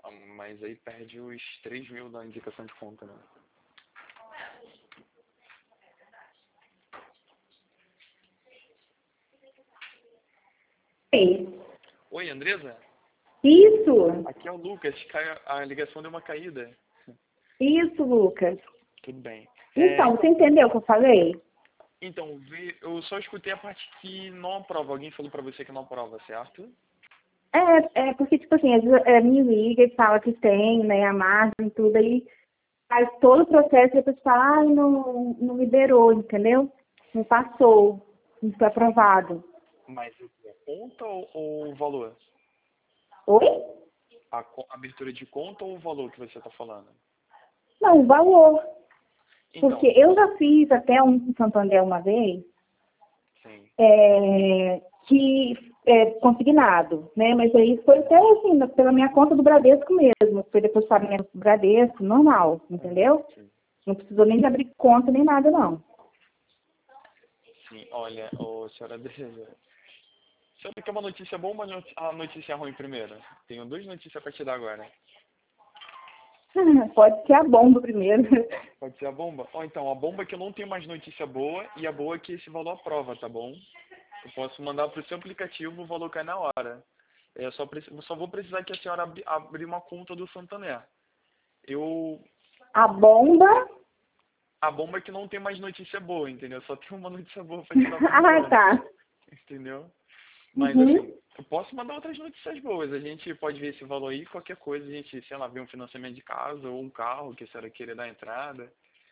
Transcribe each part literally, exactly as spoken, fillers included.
Ah, mas aí perde os três mil da indicação de conta, né? Ei, Oi, Andresa? Isso, Aqui é o Lucas. Cai- A ligação deu uma caída. isso, Lucas. Tudo bem. É, Então, você então, entendeu o que eu falei? então, vi- eu só escutei a parte que não aprova. Alguém falou pra você que não aprova, certo? É, é porque, tipo assim, às vezes, é, me liga e fala que tem, né, a margem e tudo, aí faz todo o processo e depois fala, ai, não, não liberou, entendeu? Não passou, não foi aprovado. Mas o que? A conta ou, ou o valor? Oi? A co- abertura de conta ou o valor que você está falando? Não, o valor. Porque Então, eu já fiz até um em Santander uma vez, sim. é, que é consignado, né? Mas aí foi até assim, na- pela minha conta do Bradesco mesmo. Foi depositamento do Bradesco, normal, entendeu? Sim, Não precisou nem de abrir conta nem nada, não. sim. Olha, ô, senhora Andresa, você quer uma notícia boa ou uma noti- a notícia ruim primeiro? Tenho duas notícias para te dar agora. Pode ser a bomba primeiro. Pode ser a bomba? Ou então, a bomba é que eu não tenho mais notícia boa e a boa é que esse valor aprova, tá bom? Eu posso mandar para o seu aplicativo, o valor cai na hora. Eu só, preci- eu só vou precisar que a senhora abri, abrir uma conta do Santander. Eu, A bomba. a bomba é que não tem mais notícia boa, entendeu? Só tem uma notícia boa para te dar por Ah, enquanto, tá. entendeu? Mas Uhum. assim, eu posso mandar outras notícias boas. A gente pode ver esse valor aí, qualquer coisa, a gente, sei lá, vê um financiamento de casa ou um carro que a senhora queira dar entrada.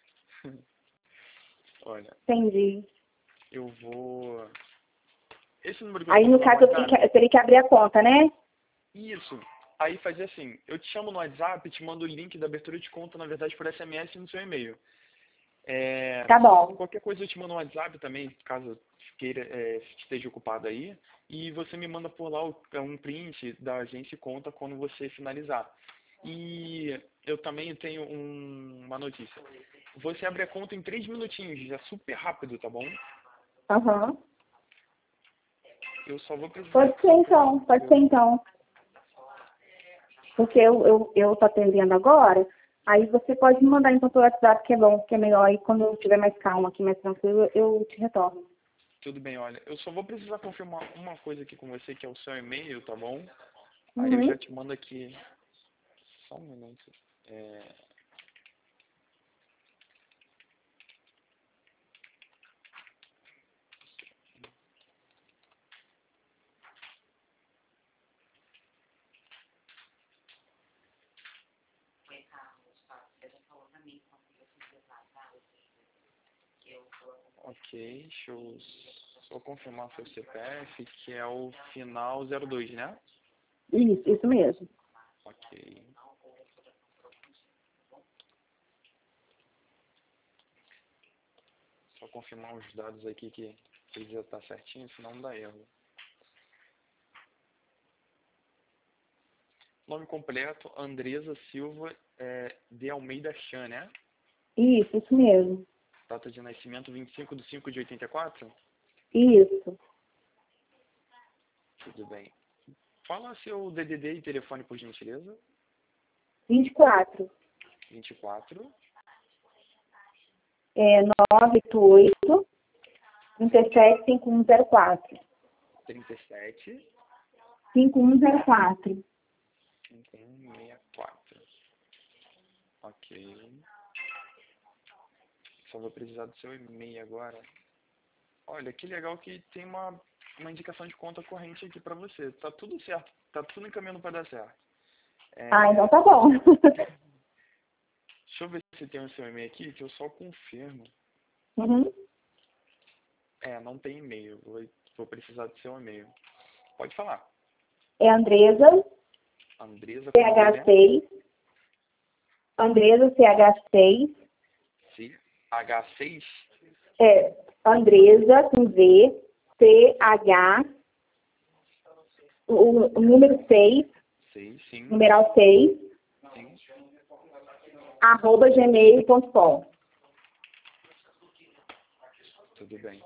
Olha, Entendi. eu vou. Esse número que eu Aí, tô no falando no caso, eu teria que, WhatsApp? eu teria que abrir a conta, né? Isso. Aí fazer assim, eu te chamo no WhatsApp, te mando o link da abertura de conta, na verdade, por S M S no seu e-mail. É, Tá bom. qualquer coisa eu te mando no WhatsApp também, caso queira, é, esteja ocupado aí. E você me manda por lá o- um print da agência e conta quando você finalizar. E eu também tenho um- uma notícia. Você abre a conta em três minutinhos, já super rápido, tá bom? Aham. Eu só vou precisar Pode que ser você então, pode ser então. Porque eu, eu, eu tô atendendo agora, aí você pode me mandar então pelo WhatsApp, que é bom, que é melhor. Aí quando eu estiver mais calma aqui, mais tranquilo, eu te retorno. tudo bem, olha. Eu só vou precisar confirmar uma coisa aqui com você, que é o seu e-mail, tá bom? Aí eu já Uhum. te mando aqui. Só um minuto. É, ok, deixa eu só confirmar seu C P F, que é o final zero dois, né? Isso, isso mesmo. Ok. Só confirmar os dados aqui que precisa estar certinho, senão não dá erro. Nome completo, Andresa Silva é, de Almeida Chan, né? Isso, isso mesmo. Data de nascimento vinte e cinco de cinco de oitenta e quatro? Isso. Tudo bem. Fala seu D D D e telefone, por gentileza. vinte e quatro. vinte e quatro, É nove oito oito, trinta e sete, cinquenta e um zero quatro. trinta e sete, cinquenta e um zero quatro. cinquenta e um sessenta e quatro. Ok. Só vou precisar do seu e-mail agora. Olha, que legal que tem uma, uma indicação de conta corrente aqui pra você. Tá tudo certo. Tá tudo encaminhando pra dar certo. Ah, É, então tá bom. deixa eu ver se tem o seu e-mail aqui, que eu só confirmo. Uhum. É, não tem e-mail. Vou, vou precisar do seu e-mail. Pode falar. É Andresa, Andresa com Z, ch né? seis. Andresa, ch seis. C, H seis. É Andresa com Z, C H, o, o número seis, seis, sim. numeral seis, Sim. arroba gmail ponto com. Tudo bem.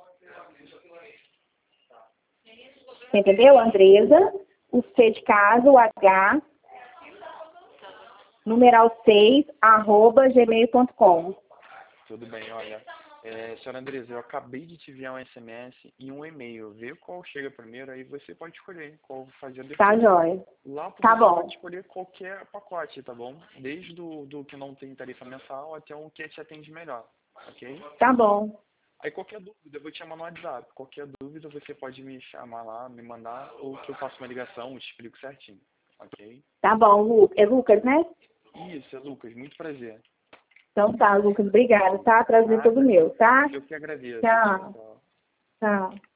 Entendeu? Andresa, o C de casa, o H, numeral seis, arroba gmail ponto com. Tudo bem, olha. É, senhora Andresa, eu acabei de te enviar um S M S e um e-mail. Vê qual chega primeiro, aí você pode escolher qual fazer depois. Tá, jóia. Lá Tá você bom. pode escolher qualquer pacote, tá bom? Desde do, do que não tem tarifa mensal até um que te atende melhor, ok? Tá bom. Aí qualquer dúvida, eu vou te chamar no WhatsApp. Qualquer dúvida você pode me chamar lá, me mandar, ou que eu faça uma ligação, eu te explico certinho, ok? Tá bom, Lu. É Lucas, né? Isso, é Lucas, muito prazer. Então tá, Lucas. Obrigada, tá? Prazer Nada, todo meu, tá? eu que agradeço. Tchau. Tchau. Tchau.